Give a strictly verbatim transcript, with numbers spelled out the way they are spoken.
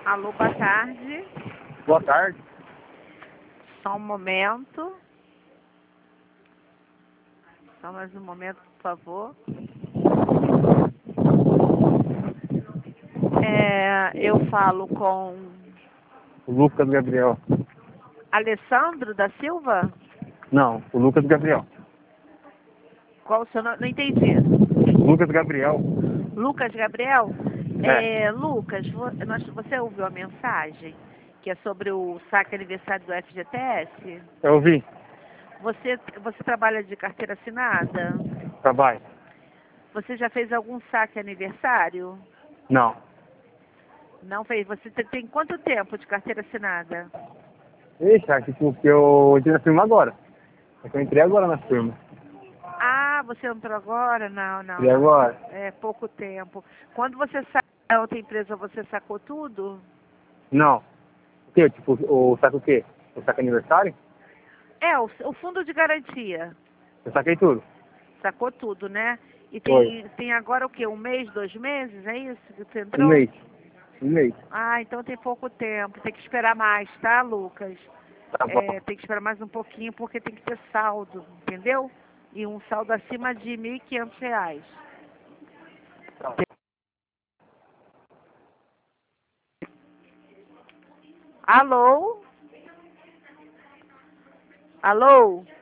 Alô, boa tarde. Boa tarde. Só um momento. Só mais um momento, por favor. É, eu falo com O Lucas Gabriel. Alessandro da Silva? Não, o Lucas Gabriel. Qual o seu nome? Não entendi. Lucas Gabriel. Lucas Gabriel? É. É, Lucas, vo- nós- você ouviu a mensagem que é sobre o saque aniversário do F G T S? Eu ouvi. Você, você trabalha de carteira assinada? Trabalho. Você já fez algum saque aniversário? Não. Não fez. Você te- tem quanto tempo de carteira assinada? Ixi, acho que porque eu entrei na firma agora. É que eu entrei agora na firma. Ah, você entrou agora? Não, não, Entrei não. agora. É pouco tempo. Quando você saiu da outra empresa, você sacou tudo? Não. O quê? Tipo, o saco o quê? O saco aniversário? É, o, o fundo de garantia. Eu saquei tudo. Sacou tudo, né? E Foi. tem, tem agora o quê? Um mês, dois meses? É isso que você Um entrou? mês. Um mês. Ah, então tem pouco tempo. Tem que esperar mais, tá, Lucas? Tá bom. É, tem que esperar mais um pouquinho porque tem que ter saldo, entendeu? E um saldo acima de mil e quinhentos reais. Tá. Alô? Alô?